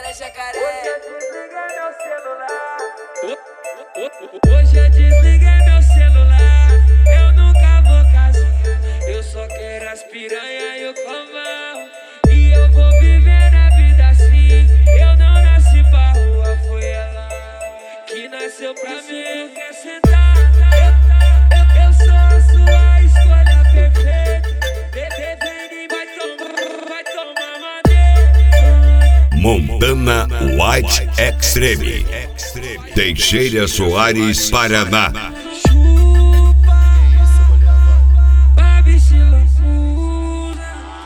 jacaré. Hoje eu desliguei meu celular. Eu nunca vou casinha. Eu só quero as piranha e o comão. E eu vou viver a vida assim. Eu não nasci pra rua, foi ela que nasceu pra mim. Quer sentar? Eu sou a sua escolha perfeita. Bebê, vai tomar madeira. Montana White Extreme, Teixeira Soares, Paraná. Chupa, babi se loucura.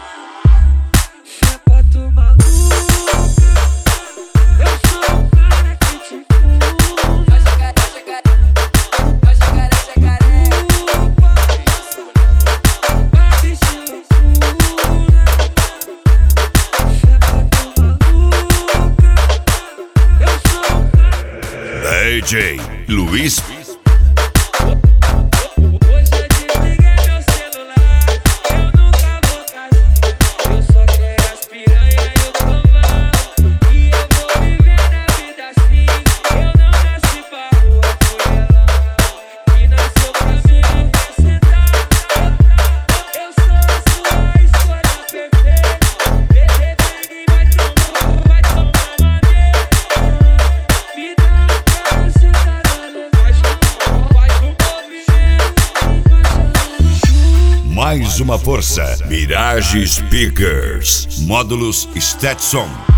Chepa tu maluca. Eu sou o cara que te cura. Vai jacaré. Chupa, babi se loucura. Chepa tu maluca. Eu sou o cara. DJ Luiz. Hoje eu desliguei meu celular. Eu nunca vou casinha. Eu só quero as piranha e o comão. E eu vou viver a vida assim. Eu não nasci pra rua, foi ela que nasceu pra mim. Quer sentar? Eu sou a sua escolha perfeita. Bebê, vai tomar madeira. Me dá pra sentar na levagem. Faz um movimento. Mais uma força. Mirage Speakers. Módulos Stetson.